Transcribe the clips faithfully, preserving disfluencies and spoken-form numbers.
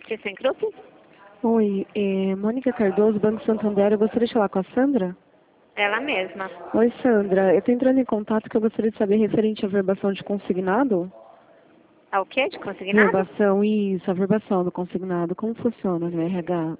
ThyssenKrupp? Oi, é Mônica Cardoso, Banco Santander. Eu gostaria de falar com a Sandra? Ela mesma. Oi, Sandra. Eu estou entrando em contato que eu gostaria de saber referente à verbação de consignado. A o quê? De consignado? Verbação, isso, a verbação do consignado. Como funciona no R H?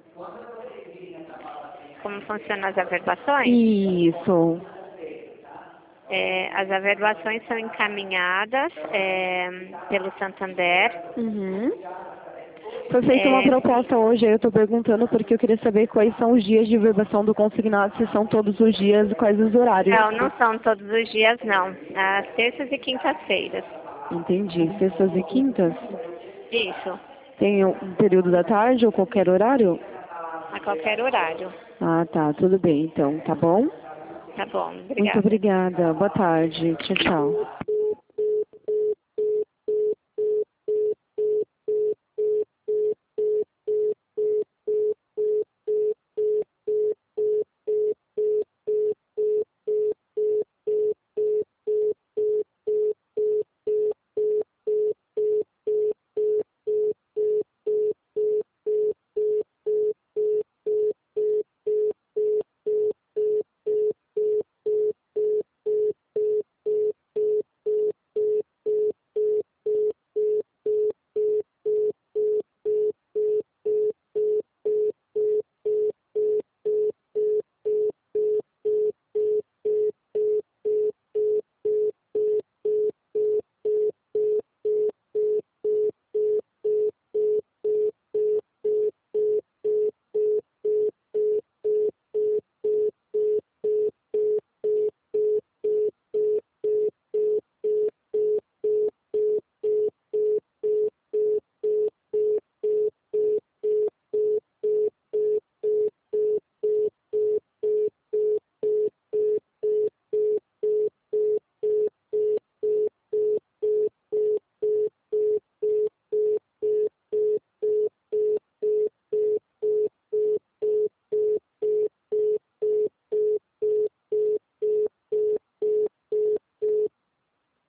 Como funcionam as averbações? Isso. É, as averbações são encaminhadas é, pelo Santander. Uhum. Foi feita uma É, proposta hoje, aí eu estou perguntando porque eu queria saber quais são os dias de verbação do consignado, se são todos os dias e quais os horários. não, não são todos os dias, não. Às terças e quintas-feiras. Entendi. Sextas e quintas? Isso, Tem um período da tarde ou qualquer horário? a qualquer horário. Ah, tá. Tudo bem, então. Tá bom? Tá bom, Muito obrigada. obrigada. Boa tarde. Tchau, tchau.